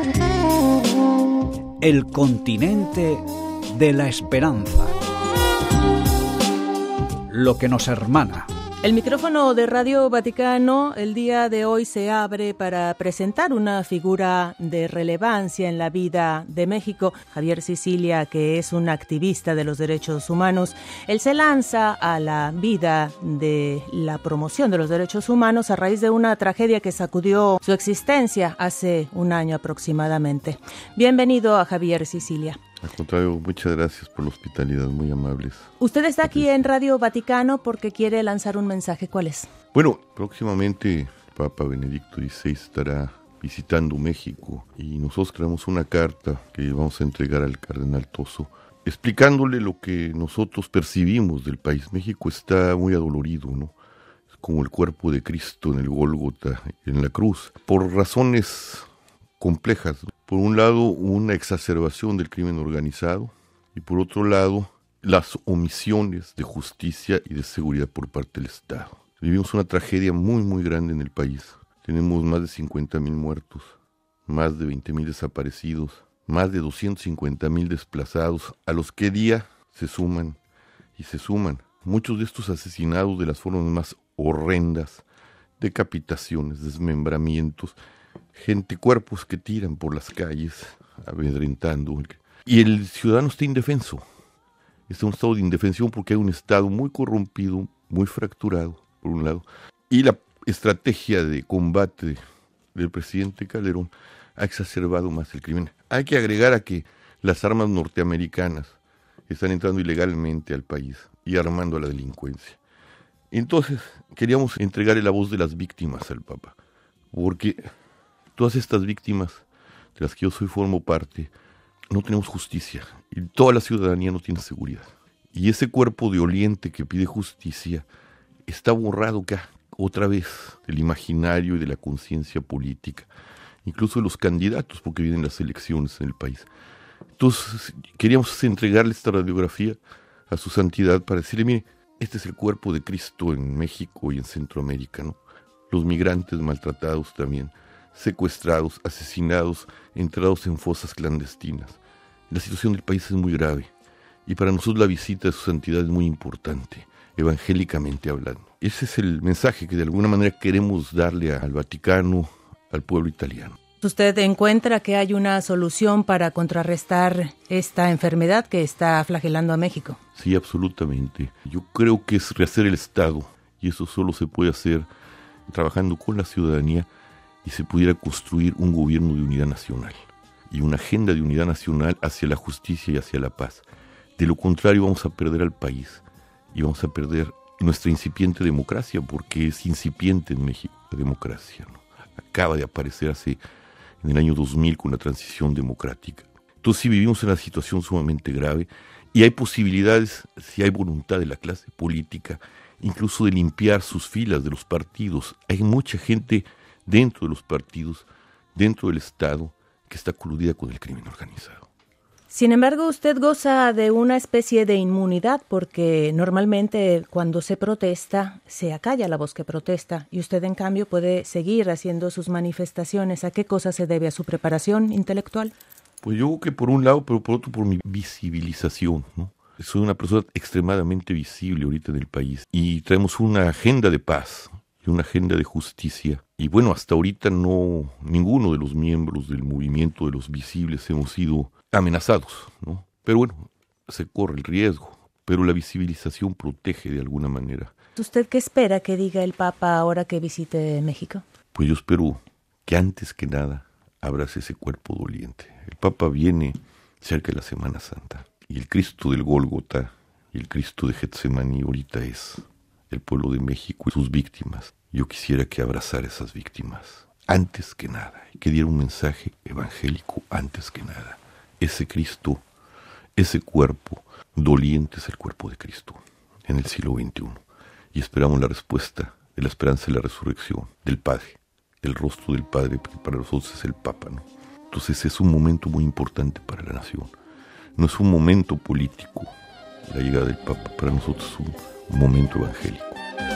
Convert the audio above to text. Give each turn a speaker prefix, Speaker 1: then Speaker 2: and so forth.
Speaker 1: El continente de la esperanza. Lo que nos hermana.
Speaker 2: El micrófono de Radio Vaticano el día de hoy se abre para presentar una figura de relevancia en la vida de México. Javier Sicilia, que es un activista de los derechos humanos, él se lanza a la vida de la promoción de los derechos humanos a raíz de una tragedia que sacudió su existencia hace un año aproximadamente. Bienvenido a Javier Sicilia.
Speaker 3: Al contrario, muchas gracias por la hospitalidad, muy amables.
Speaker 2: Usted está aquí en Radio Vaticano porque quiere lanzar un mensaje. ¿Cuál es?
Speaker 3: Bueno, próximamente el Papa Benedicto XVI estará visitando México y nosotros traemos una carta que vamos a entregar al cardenal Toso, explicándole lo que nosotros percibimos del país. México está muy adolorido, ¿no? Es como el cuerpo de Cristo en el Gólgota, en la cruz, por razones complejas. Por un lado, una exacerbación del crimen organizado y por otro lado, las omisiones de justicia y de seguridad por parte del Estado. Vivimos una tragedia muy, muy grande en el país. Tenemos más de 50,000 muertos, más de 20,000 desaparecidos, más de 250,000 desplazados, a los que día se suman y se suman. Muchos de estos asesinados de las formas más horrendas, decapitaciones, desmembramientos, cuerpos que tiran por las calles, amedrentando. Y el ciudadano está indefenso. Está en un estado de indefensión porque hay un Estado muy corrompido, muy fracturado, por un lado. Y la estrategia de combate del presidente Calderón ha exacerbado más el crimen. Hay que agregar a que las armas norteamericanas están entrando ilegalmente al país y armando a la delincuencia. Entonces, queríamos entregarle la voz de las víctimas al Papa, porque todas estas víctimas, de las que yo formo parte, no tenemos justicia y toda la ciudadanía no tiene seguridad. Y ese cuerpo de oliente que pide justicia está borrado otra vez del imaginario y de la conciencia política, incluso de los candidatos, porque vienen las elecciones en el país. Entonces queríamos entregarle esta radiografía a su santidad para decirle, mire, este es el cuerpo de Cristo en México y en Centroamérica, ¿no? Los migrantes maltratados también, secuestrados, asesinados, enterrados en fosas clandestinas. La situación del país es muy grave y para nosotros la visita de su santidad es muy importante, evangélicamente hablando. Ese es el mensaje que de alguna manera queremos darle al Vaticano, al pueblo italiano.
Speaker 2: ¿Usted encuentra que hay una solución para contrarrestar esta enfermedad que está flagelando a México?
Speaker 3: Sí, absolutamente. Yo creo que es rehacer el Estado y eso solo se puede hacer trabajando con la ciudadanía y se pudiera construir un gobierno de unidad nacional y una agenda de unidad nacional hacia la justicia y hacia la paz. De lo contrario vamos a perder al país y vamos a perder nuestra incipiente democracia, porque es incipiente en México la democracia, ¿no? Acaba de aparecer en el año 2000 con la transición democrática. Entonces sí vivimos en una situación sumamente grave y hay posibilidades, si hay voluntad de la clase política, incluso de limpiar sus filas de los partidos. Hay mucha gente dentro de los partidos, dentro del Estado, que está coludida con el crimen organizado.
Speaker 2: Sin embargo, usted goza de una especie de inmunidad porque normalmente cuando se protesta, se acalla la voz que protesta y usted en cambio puede seguir haciendo sus manifestaciones. ¿A qué cosa se debe? ¿A su preparación intelectual?
Speaker 3: Pues yo creo que por un lado, pero por otro por mi visibilización, ¿no? Soy una persona extremadamente visible ahorita en el país y traemos una agenda de paz y una agenda de justicia. Y bueno, hasta ahorita ninguno de los miembros del movimiento de los visibles hemos sido amenazados, ¿no? Pero bueno, se corre el riesgo, pero la visibilización protege de alguna manera.
Speaker 2: ¿Usted qué espera que diga el Papa ahora que visite México?
Speaker 3: Pues yo espero que antes que nada abrace ese cuerpo doliente. El Papa viene cerca de la Semana Santa y el Cristo del Gólgota y el Cristo de Getsemaní ahorita es el pueblo de México y sus víctimas. Yo quisiera que abrazara a esas víctimas antes que nada, que diera un mensaje evangélico antes que nada. Ese Cristo, ese cuerpo doliente es el cuerpo de Cristo en el siglo XXI. Y esperamos la respuesta de la esperanza de la resurrección del Padre, el rostro del Padre, que para nosotros es el Papa, ¿no? Entonces es un momento muy importante para la nación. No es un momento político la llegada del Papa, para nosotros es un momento evangélico.